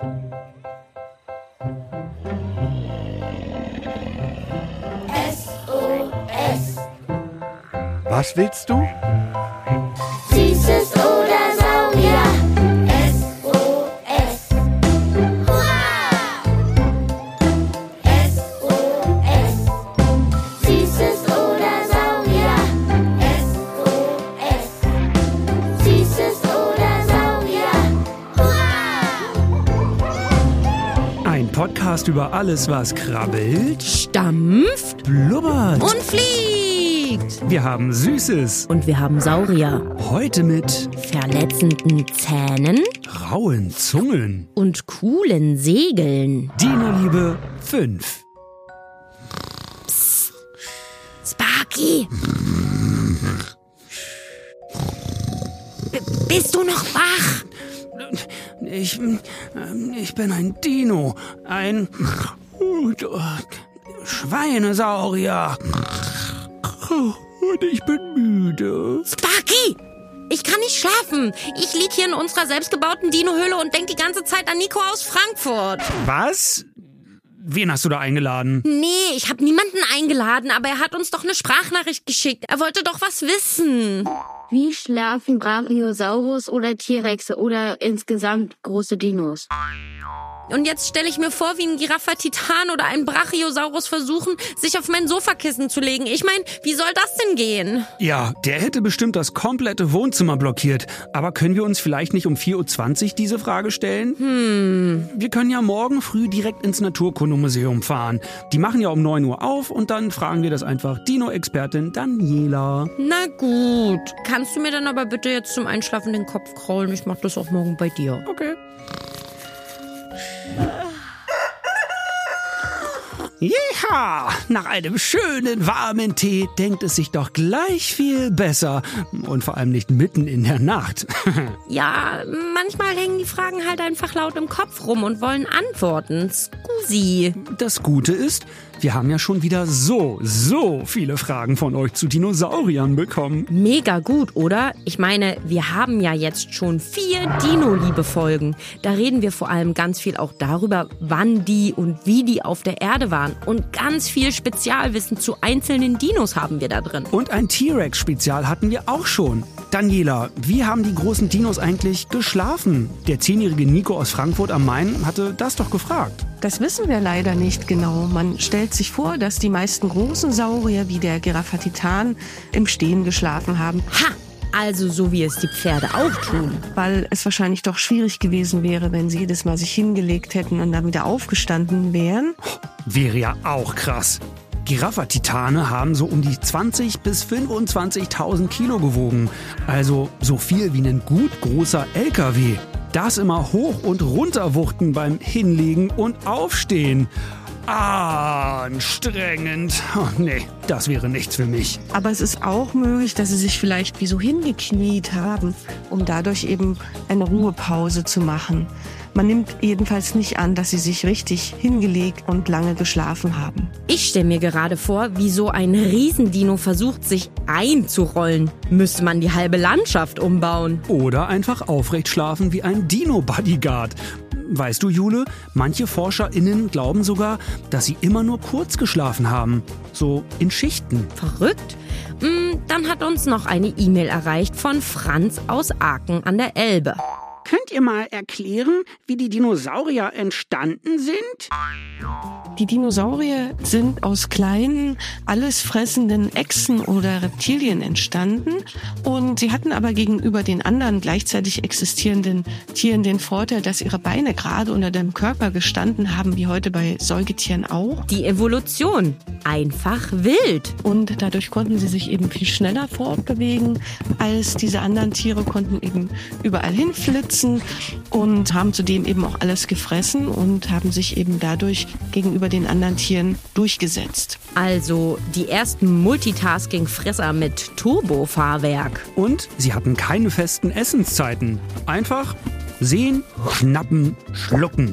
SOS. Was willst du? Süßes oder Saurier. SOS. Hurra! SOS. Süßes oder Saurier. SOS. Süßes oder Saurier. Hurra! Ein Podcast über alles, was krabbelt, Stampft blubbert. und fliegt. Wir haben Süßes. Und wir haben Saurier. Heute mit Verletzenden Zähnen rauen Zungen. und coolen Segeln. Dino-Liebe 5. Sparky! Bist du noch wach? Ich bin ein Dino. Ein Schweinesaurier. Und ich bin müde. Sparky! Ich kann nicht schlafen. Ich lieg hier in unserer selbstgebauten Dino-Höhle und denk die ganze Zeit an Nico aus Frankfurt. Was? Wen hast du da eingeladen? Nee, ich habe niemanden eingeladen, aber er hat uns doch eine Sprachnachricht geschickt. Er wollte doch was wissen. Wie schlafen Brachiosaurus oder T-Rexe oder insgesamt große Dinos? Und jetzt stelle ich mir vor, wie ein Giraffa-Titan oder ein Brachiosaurus versuchen, sich auf mein Sofakissen zu legen. Ich meine, wie soll das denn gehen? Ja, der hätte bestimmt das komplette Wohnzimmer blockiert. Aber können wir uns vielleicht nicht um 4:20 Uhr diese Frage stellen? Wir können ja morgen früh direkt ins Naturkundemuseum fahren. Die machen ja um 9 Uhr auf und dann fragen wir das einfach Dino-Expertin Daniela. Na gut. Kannst du mir dann aber bitte jetzt zum Einschlafen den Kopf kraulen? Ich mach das auch morgen bei dir. Okay. Jeha! Nach einem schönen, warmen Tee denkt es sich doch gleich viel besser. Und vor allem nicht mitten in der Nacht. Ja, manchmal hängen die Fragen halt einfach laut im Kopf rum und wollen Antworten. Scusi. Das Gute ist, wir haben ja schon wieder so viele Fragen von euch zu Dinosauriern bekommen. Mega gut, oder? Ich meine, wir haben ja jetzt schon 4 Dino-Liebe-Folgen. Da reden wir vor allem ganz viel auch darüber, wann die und wie die auf der Erde waren. Und ganz viel Spezialwissen zu einzelnen Dinos haben wir da drin. Und ein T-Rex-Spezial hatten wir auch schon. Daniela, wie haben die großen Dinos eigentlich geschlafen? Der 10-jährige Nico aus Frankfurt am Main hatte das doch gefragt. Das wissen wir leider nicht genau. Man stellt sich vor, dass die meisten großen Saurier wie der Giraffa-Titan im Stehen geschlafen haben, Ha! Also so wie es die Pferde auch tun. weil es wahrscheinlich doch schwierig gewesen wäre, wenn sie jedes Mal sich hingelegt hätten und dann wieder aufgestanden wären. Wäre ja auch krass. Giraffa-Titane haben so um die 20.000 bis 25.000 Kilo gewogen. Also so viel wie ein gut großer LKW. Das immer hoch und runter wuchten beim Hinlegen und Aufstehen. Anstrengend. Oh, nee, das wäre nichts für mich. Aber es ist auch möglich, dass sie sich vielleicht wie so hingekniet haben, um dadurch eben eine Ruhepause zu machen. Man nimmt jedenfalls nicht an, dass sie sich richtig hingelegt und lange geschlafen haben. Ich stelle mir gerade vor, wie so ein Riesendino versucht, sich einzurollen. Müsste man die halbe Landschaft umbauen. Oder einfach aufrecht schlafen wie ein Dino-Bodyguard. Weißt du, Jule, manche ForscherInnen glauben sogar, dass sie immer nur kurz geschlafen haben. So in Schichten. Verrückt? Dann hat uns noch eine E-Mail erreicht von Franz aus Aachen an der Elbe. Könnt ihr mal erklären, wie die Dinosaurier entstanden sind? Die Dinosaurier sind aus kleinen, alles fressenden Echsen oder Reptilien entstanden und sie hatten aber gegenüber den anderen gleichzeitig existierenden Tieren den Vorteil, dass ihre Beine gerade unter dem Körper gestanden haben, wie heute bei Säugetieren auch. Die Evolution. Einfach wild. Und dadurch konnten sie sich eben viel schneller fortbewegen als diese anderen Tiere, konnten eben überall hinflitzen und haben zudem eben auch alles gefressen und haben sich eben dadurch gegenüber den anderen Tieren durchgesetzt. Also die ersten Multitasking-Fresser mit Turbofahrwerk. Und sie hatten keine festen Essenszeiten. Einfach sehen, schnappen, schlucken.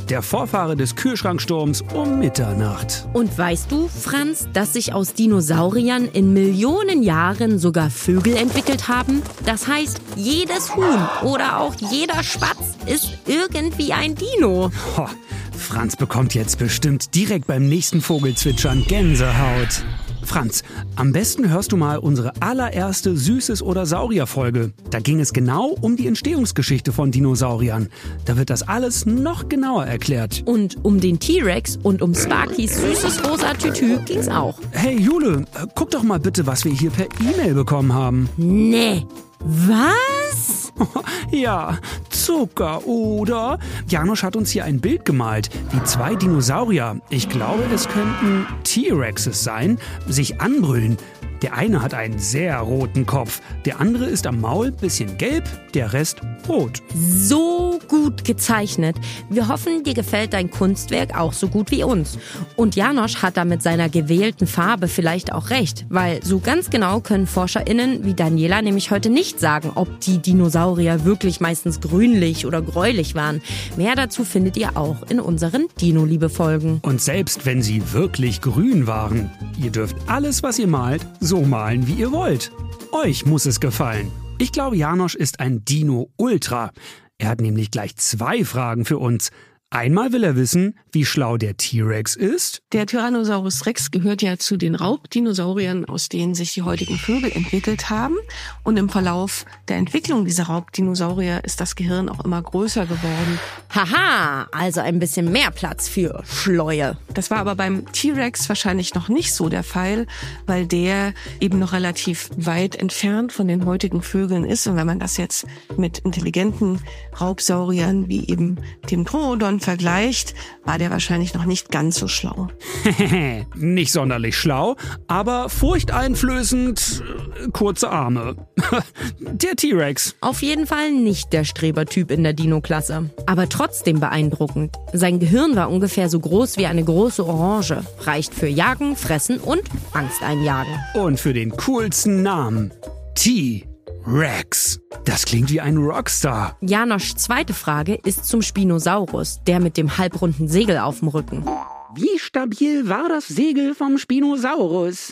der Vorfahre des Kühlschranksturms um Mitternacht. Und weißt du, Franz, dass sich aus Dinosauriern in Millionen Jahren sogar Vögel entwickelt haben? Das heißt, jedes Huhn oder auch jeder Spatz ist irgendwie ein Dino. Ho, Franz bekommt jetzt bestimmt direkt beim nächsten Vogelzwitschern Gänsehaut. Franz, am besten hörst du mal unsere allererste Süßes- oder Saurier-Folge. Da ging es genau um die Entstehungsgeschichte von Dinosauriern. Da wird das alles noch genauer erklärt. Und um den T-Rex und um Sparkys süßes rosa Tütü ging's auch. Hey Jule, guck doch mal bitte, was wir hier per E-Mail bekommen haben. Nee. Was? Ja, Zucker, oder? Janosch hat uns hier ein Bild gemalt, wie 2 Dinosaurier, ich glaube, es könnten T-Rexes sein, sich anbrüllen. Der eine hat einen sehr roten Kopf, der andere ist am Maul bisschen gelb, der Rest rot. So gut gezeichnet. Wir hoffen, dir gefällt dein Kunstwerk auch so gut wie uns. Und Janosch hat da mit seiner gewählten Farbe vielleicht auch recht, weil so ganz genau können ForscherInnen wie Daniela nämlich heute nicht sagen, ob die Dinosaurier wirklich meistens grünlich oder gräulich waren. Mehr dazu findet ihr auch in unseren Dino-Liebe-Folgen. Und selbst wenn sie wirklich grün waren, ihr dürft alles, was ihr malt, so malen, wie ihr wollt. Euch muss es gefallen. Ich glaube, Janosch ist ein Dino-Ultra. Er hat nämlich gleich 2 Fragen für uns. Einmal will er wissen, wie schlau der T-Rex ist. Der Tyrannosaurus Rex gehört ja zu den Raubdinosauriern, aus denen sich die heutigen Vögel entwickelt haben. Und im Verlauf der Entwicklung dieser Raubdinosaurier ist das Gehirn auch immer größer geworden. Haha, also ein bisschen mehr Platz für Schleue. Das war aber beim T-Rex wahrscheinlich noch nicht so der Fall, weil der eben noch relativ weit entfernt von den heutigen Vögeln ist. Und wenn man das jetzt mit intelligenten Raubsauriern wie eben dem Troodon vergleicht, war der wahrscheinlich noch nicht ganz so schlau. Nicht sonderlich schlau, aber furchteinflößend kurze Arme. Der T-Rex. Auf jeden Fall nicht der Strebertyp in der Dino-Klasse. Aber trotzdem beeindruckend. Sein Gehirn war ungefähr so groß wie eine große Orange. Reicht für Jagen, Fressen und Angst einjagen. Und für den coolsten Namen. T-Rex. Das klingt wie ein Rockstar. Janoschs zweite Frage ist zum Spinosaurus, der mit dem halbrunden Segel auf dem Rücken. Wie stabil war das Segel vom Spinosaurus?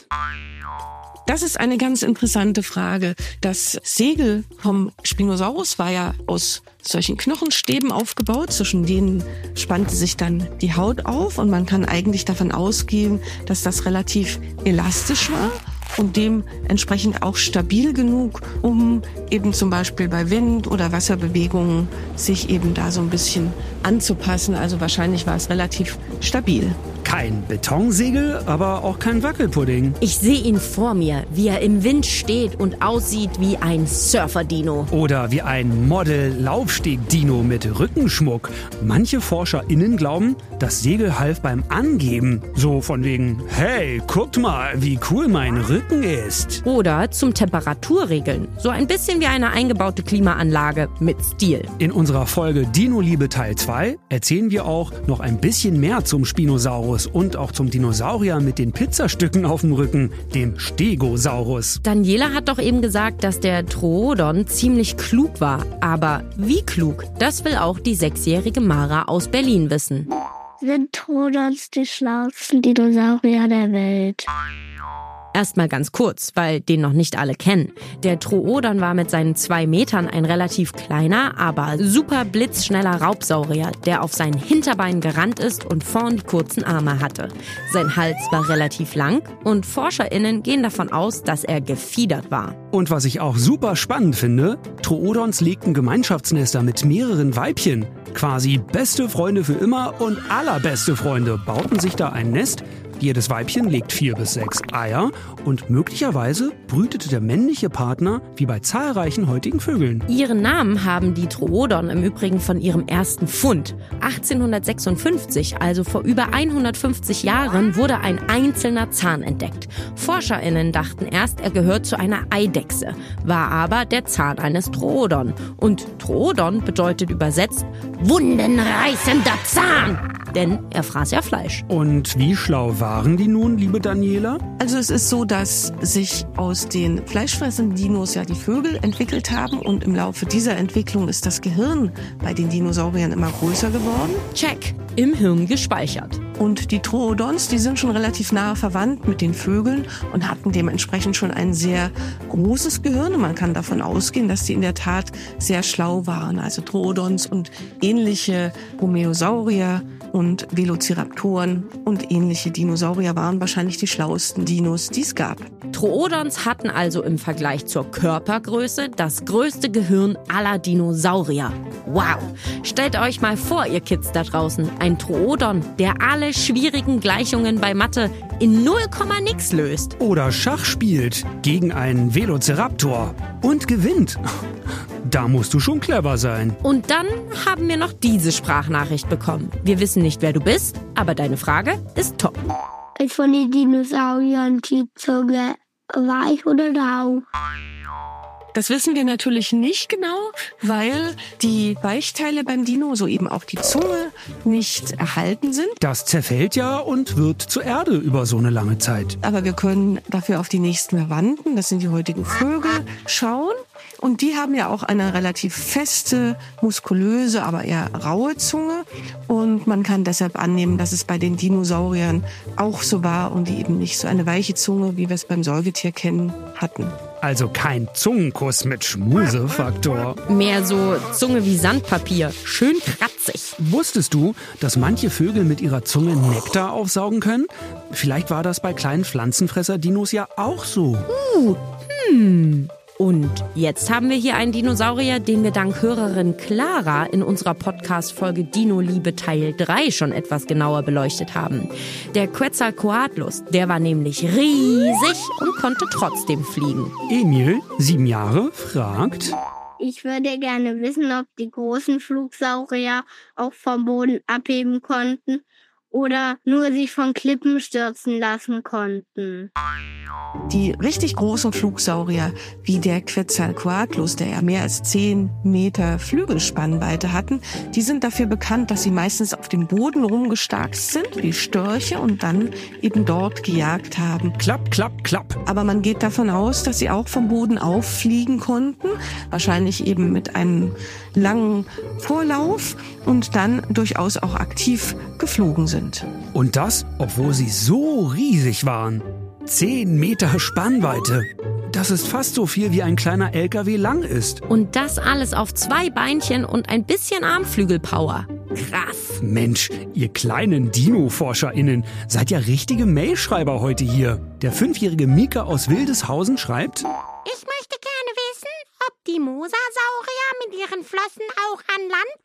Das ist eine ganz interessante Frage. Das Segel vom Spinosaurus war ja aus solchen Knochenstäben aufgebaut. Zwischen denen spannte sich dann die Haut auf und man kann eigentlich davon ausgehen, dass das relativ elastisch war und dementsprechend auch stabil genug, um eben zum Beispiel bei Wind- oder Wasserbewegungen sich eben da so ein bisschen anzupassen. Also wahrscheinlich war es relativ stabil. Kein Betonsegel, aber auch kein Wackelpudding. Ich sehe ihn vor mir, wie er im Wind steht und aussieht wie ein Surfer-Dino. Oder wie ein Model-Laufsteg-Dino mit Rückenschmuck. Manche ForscherInnen glauben, das Segel half beim Angeben. So von wegen, hey, guckt mal, wie cool mein Rücken ist. Oder zum Temperaturregeln. So ein bisschen wie eine eingebaute Klimaanlage mit Stil. In unserer Folge Dino-Liebe Teil 2 erzählen wir auch noch ein bisschen mehr zum Spinosaurus und auch zum Dinosaurier mit den Pizzastücken auf dem Rücken, dem Stegosaurus. Daniela hat doch eben gesagt, dass der Troodon ziemlich klug war. Aber wie klug? Das will auch die 6-jährige Mara aus Berlin wissen. Sind Troodons die schlauesten Dinosaurier der Welt? Erstmal ganz kurz, weil den noch nicht alle kennen. Der Troodon war mit seinen 2 Metern ein relativ kleiner, aber super blitzschneller Raubsaurier, der auf seinen Hinterbeinen gerannt ist und vorn die kurzen Arme hatte. Sein Hals war relativ lang und ForscherInnen gehen davon aus, dass er gefiedert war. Und was ich auch super spannend finde, Troodons legten Gemeinschaftsnester mit mehreren Weibchen. Quasi beste Freunde für immer und allerbeste Freunde bauten sich da ein Nest. Jedes Weibchen legt 4 bis 6 Eier und möglicherweise brütete der männliche Partner wie bei zahlreichen heutigen Vögeln. Ihren Namen haben die Troodon im Übrigen von ihrem ersten Fund. 1856, also vor über 150 Jahren, wurde ein einzelner Zahn entdeckt. ForscherInnen dachten erst, er gehört zu einer Eidechse, war aber der Zahn eines Troodon. Und Troodon bedeutet übersetzt wundenreißender Zahn, denn er fraß ja Fleisch. Und wie schlau waren die nun, liebe Daniela? Also es ist so, dass sich aus den fleischfressenden Dinos ja die Vögel entwickelt haben und im Laufe dieser Entwicklung ist das Gehirn bei den Dinosauriern immer größer geworden. Check. im Hirn gespeichert. Und die Troodons, die sind schon relativ nahe verwandt mit den Vögeln und hatten dementsprechend schon ein sehr großes Gehirn. Und man kann davon ausgehen, dass die in der Tat sehr schlau waren. Also Troodons und ähnliche Dromaeosaurier und Velociraptoren und ähnliche Dinosaurier waren wahrscheinlich die schlauesten Dinos, die es gab. Troodons hatten also im Vergleich zur Körpergröße das größte Gehirn aller Dinosaurier. Wow! Stellt euch mal vor, ihr Kids da draußen, ein Troodon, der alle schwierigen Gleichungen bei Mathe in 0, nix löst. Oder Schach spielt gegen einen Velociraptor und gewinnt. Da musst du schon clever sein. Und dann haben wir noch diese Sprachnachricht bekommen. Wir wissen nicht, wer du bist, aber deine Frage ist top. Ist von den Dinosauriern die Zunge weich oder rau? Das wissen wir natürlich nicht genau, weil die Weichteile beim Dino, so eben auch die Zunge, nicht erhalten sind. Das zerfällt ja und wird zur Erde über so eine lange Zeit. Aber wir können dafür auf die nächsten Verwandten, das sind die heutigen Vögel, schauen. Und die haben ja auch eine relativ feste, muskulöse, aber eher raue Zunge. Und man kann deshalb annehmen, dass es bei den Dinosauriern auch so war und die eben nicht so eine weiche Zunge, wie wir es beim Säugetier kennen, hatten. Also kein Zungenkuss mit Schmusefaktor. Mehr so Zunge wie Sandpapier, schön kratzig. Wusstest du, dass manche Vögel mit ihrer Zunge Nektar aufsaugen können? Vielleicht war das bei kleinen Pflanzenfresser-Dinos ja auch so. Und jetzt haben wir hier einen Dinosaurier, den wir dank Hörerin Clara in unserer Podcast-Folge Dino-Liebe Teil 3 schon etwas genauer beleuchtet haben. Der Quetzalcoatlus, der war nämlich riesig und konnte trotzdem fliegen. Emil, 7 Jahre, fragt: Ich würde gerne wissen, ob die großen Flugsaurier auch vom Boden abheben konnten oder nur sich von Klippen stürzen lassen konnten. Die richtig großen Flugsaurier, wie der Quetzalcoatlus, der ja mehr als 10 Meter Flügelspannweite hatten, die sind dafür bekannt, dass sie meistens auf dem Boden rumgestarkst sind, wie Störche, und dann eben dort gejagt haben. Klapp, klapp, klapp. Aber man geht davon aus, dass sie auch vom Boden auffliegen konnten, wahrscheinlich eben mit einem langen Vorlauf und dann durchaus auch aktiv geflogen sind. Und das, obwohl sie so riesig waren. 10 Meter Spannweite. Das ist fast so viel, wie ein kleiner LKW lang ist. Und das alles auf 2 Beinchen und ein bisschen Armflügelpower. Krass. Mensch, ihr kleinen Dino-ForscherInnen, seid ja richtige Mailschreiber heute hier. Der 5-jährige Mika aus Wildeshausen schreibt: Ich möchte gerne wissen, ob die Mosasaurier mit ihren Flossen auch an Land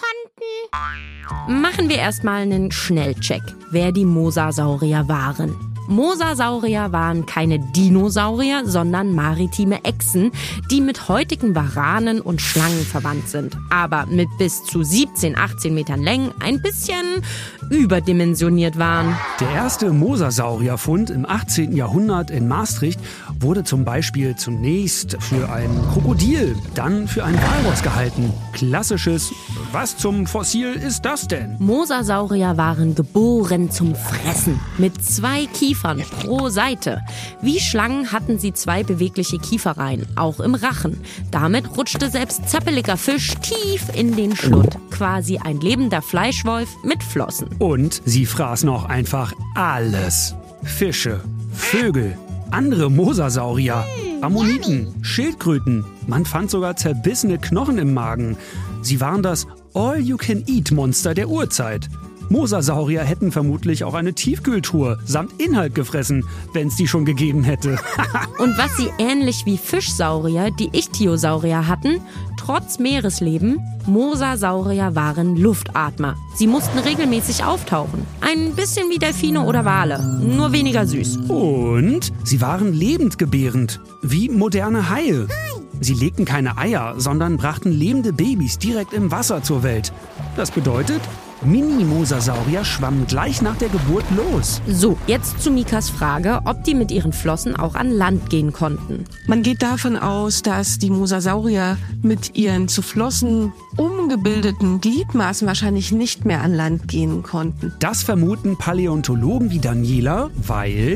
gehen konnten. Machen wir erstmal einen Schnellcheck, wer die Mosasaurier waren. Mosasaurier waren keine Dinosaurier, sondern maritime Echsen, die mit heutigen Waranen und Schlangen verwandt sind, aber mit bis zu 17, 18 Metern Längen ein bisschen überdimensioniert waren. Der erste Mosasaurierfund im 18. Jahrhundert in Maastricht wurde zum Beispiel zunächst für ein Krokodil, dann für ein Walross gehalten. Klassisches: Was zum Fossil ist das denn? Mosasaurier waren geboren zum Fressen, mit 2 Kiefern pro Seite. Wie Schlangen hatten sie 2 bewegliche Kieferreihen, auch im Rachen. Damit rutschte selbst zappeliger Fisch tief in den Schlund. Quasi ein lebender Fleischwolf mit Flossen. Und sie fraßen auch einfach alles. Fische, Vögel, andere Mosasaurier, Ammoniten, Schildkröten. Man fand sogar zerbissene Knochen im Magen. Sie waren das All-You-Can-Eat-Monster der Urzeit. Mosasaurier hätten vermutlich auch eine Tiefkühltruhe samt Inhalt gefressen, wenn es die schon gegeben hätte. Und was sie ähnlich wie Fischsaurier, die Ichthyosaurier hatten, trotz Meeresleben, Mosasaurier waren Luftatmer. Sie mussten regelmäßig auftauchen. Ein bisschen wie Delfine oder Wale, nur weniger süß. Und sie waren lebendgebärend, wie moderne Haie. Sie legten keine Eier, sondern brachten lebende Babys direkt im Wasser zur Welt. Das bedeutet, Mini-Mosasaurier schwammen gleich nach der Geburt los. So, jetzt zu Mikas Frage, ob die mit ihren Flossen auch an Land gehen konnten. Man geht davon aus, dass die Mosasaurier mit ihren zu Flossen umgebildeten Gliedmaßen wahrscheinlich nicht mehr an Land gehen konnten. Das vermuten Paläontologen wie Daniela, weil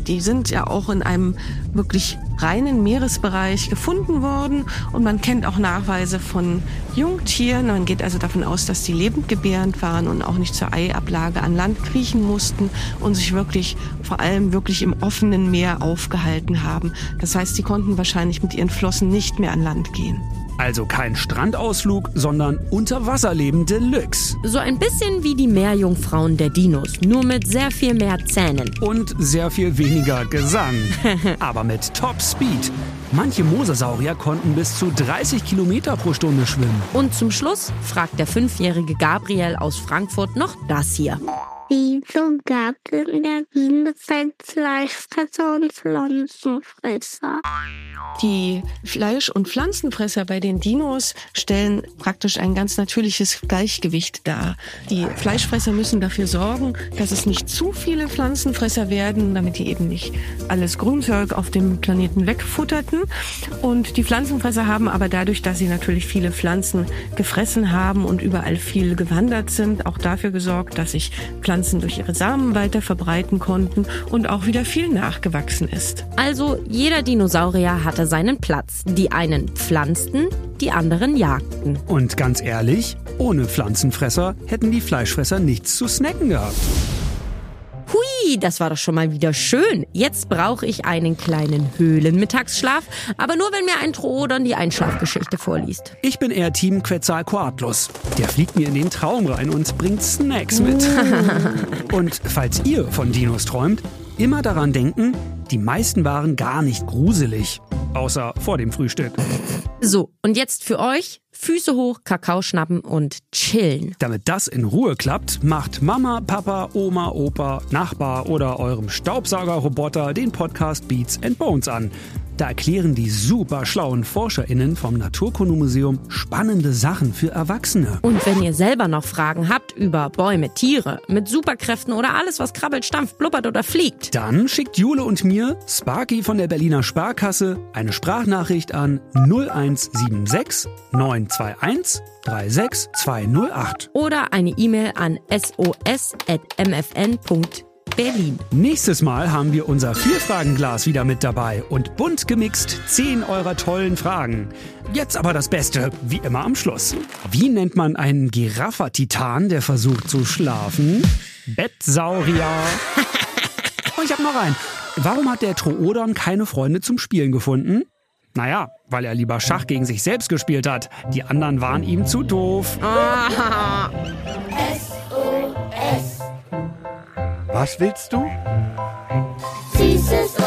Die sind ja auch in einem wirklich reinen Meeresbereich gefunden worden und man kennt auch Nachweise von Jungtieren. Man geht also davon aus, dass die lebend gebärend waren und auch nicht zur Eiablage an Land kriechen mussten und sich vor allem wirklich im offenen Meer aufgehalten haben. Das heißt, sie konnten wahrscheinlich mit ihren Flossen nicht mehr an Land gehen. Also kein Strandausflug, sondern Unterwasserleben Deluxe. So ein bisschen wie die Meerjungfrauen der Dinos, nur mit sehr viel mehr Zähnen. Und sehr viel weniger Gesang. Aber mit Top-Speed. Manche Mosasaurier konnten bis zu 30 Kilometer pro Stunde schwimmen. Und zum Schluss fragt der 5-jährige Gabriel aus Frankfurt noch das hier. Wieso gab es in der Dinozeit Fleischfresser und Pflanzenfresser? Die Fleisch- und Pflanzenfresser bei den Dinos stellen praktisch ein ganz natürliches Gleichgewicht dar. Die Fleischfresser müssen dafür sorgen, dass es nicht zu viele Pflanzenfresser werden, damit die eben nicht alles Grünzeug auf dem Planeten wegfutterten. Und die Pflanzenfresser haben aber dadurch, dass sie natürlich viele Pflanzen gefressen haben und überall viel gewandert sind, auch dafür gesorgt, dass sich Pflanzen durch ihre Samen weiter verbreiten konnten und auch wieder viel nachgewachsen ist. Also jeder Dinosaurier hatte seinen Platz. Die einen pflanzten, die anderen jagten. Und ganz ehrlich, ohne Pflanzenfresser hätten die Fleischfresser nichts zu snacken gehabt. Hui, das war doch schon mal wieder schön. Jetzt brauche ich einen kleinen Höhlenmittagsschlaf, aber nur, wenn mir ein Troodon die Einschlafgeschichte vorliest. Ich bin eher Team Quetzalcoatlus. Der fliegt mir in den Traum rein und bringt Snacks mit. Und falls ihr von Dinos träumt, immer daran denken, die meisten waren gar nicht gruselig. Außer vor dem Frühstück. So, und jetzt für euch Füße hoch, Kakao schnappen und chillen. Damit das in Ruhe klappt, macht Mama, Papa, Oma, Opa, Nachbar oder eurem Staubsaugerroboter den Podcast Beats and Bones an. Da erklären die super schlauen ForscherInnen vom Naturkundemuseum spannende Sachen für Erwachsene. Und wenn ihr selber noch Fragen habt über Bäume, Tiere, mit Superkräften oder alles, was krabbelt, stampft, blubbert oder fliegt, dann schickt Jule und mir, Sparky von der Berliner Sparkasse, eine Sprachnachricht an 0176 921 36208. oder eine E-Mail an sos@mfn.berlin. Nächstes Mal haben wir unser 4-Fragen-Glas wieder mit dabei und bunt gemixt 10 eurer tollen Fragen. Jetzt aber das Beste, wie immer am Schluss. Wie nennt man einen Giraffa-Titan, der versucht zu schlafen? Bettsaurier. Und ich hab noch einen. Warum hat der Troodon keine Freunde zum Spielen gefunden? Naja, weil er lieber Schach gegen sich selbst gespielt hat. Die anderen waren ihm zu doof. Was willst du? Süßes